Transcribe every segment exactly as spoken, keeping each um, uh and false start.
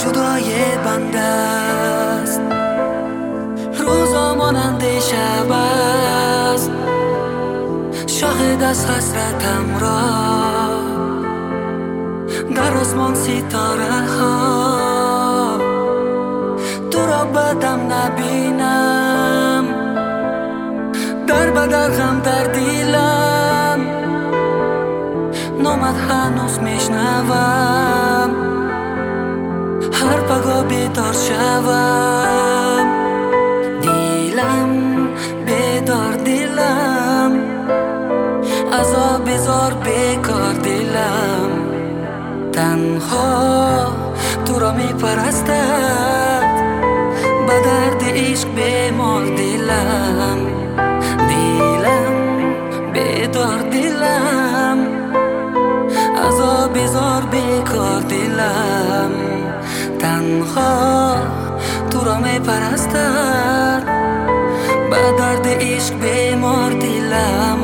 خدای بنده است، روزا مانند شب است. شاهد از حسرتم را در آسمان ستاره ها، تو را بدم نبینم، در بدر غم در دیلم، نامت هنوز میشنوم، هر پگاه بیدار شوم. دیلم بیدار دیلم، عذاب بزار بیکار دیلم، تنها تو را می پرستد، به درد عشق بیمار دیلم. دیلم بیدار دیلم، عذاب بزار بیکار دیلم، تنها تو را می پرستد، به درد عشق بیمار دیلم.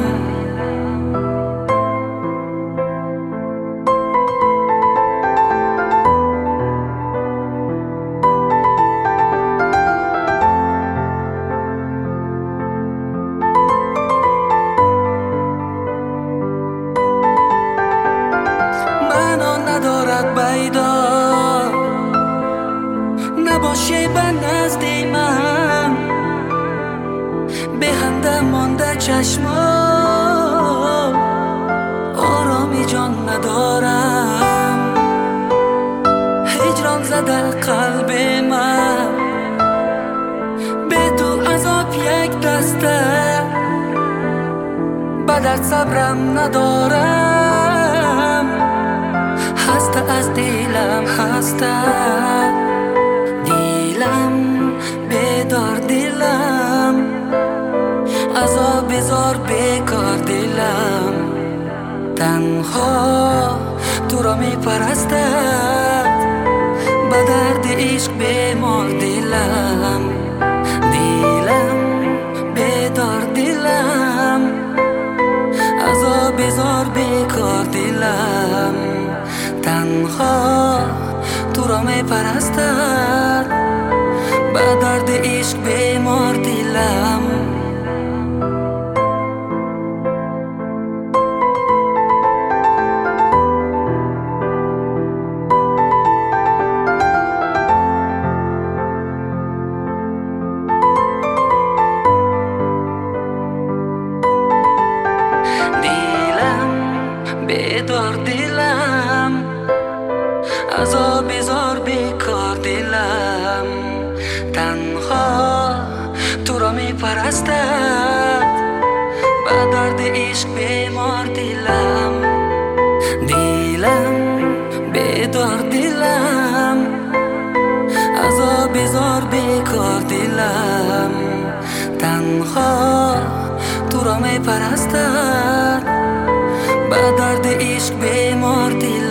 ندارد بیدار نباشی به نزد من، به همدم مانده چشمان، آرامی جان ندارم، هجران زده قلب من، به تو عذاب یک دسته، به درد صبرم ندارم، هسته از دیلم هسته. دیلم بیدار دیلم، عذاب بزار بیکار دیلم، تنها تو را می پرستد، به درد عشق بیمار دیلم. دیلم بیدار دیلم، عذاب بزار بیکار دیلم، تنها تو را می پرستد، به درد عشق بیمار دیلم. دیلم بیدار دیلم، عذاب بزار بیکار دیلم، تنها تو را می پرستد، به درد عشق بیمار دیلم. دیلم بیدار دیلم، عذاب بزار بیکار دیلم، تنها تو را می پرستد، به درد عشق بیمار دیلم.